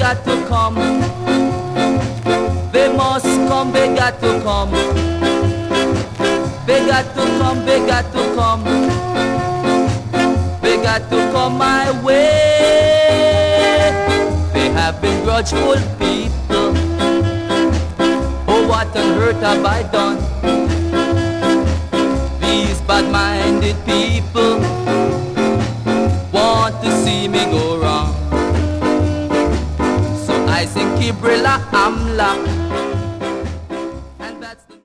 got to come. They must come, they got to come. They got to come, they got to come. They got to come my way. They have been grudgeful people. Oh, what a hurt have I done? These bad-minded people want to see me go wrong. So I sing Kibrila Amla.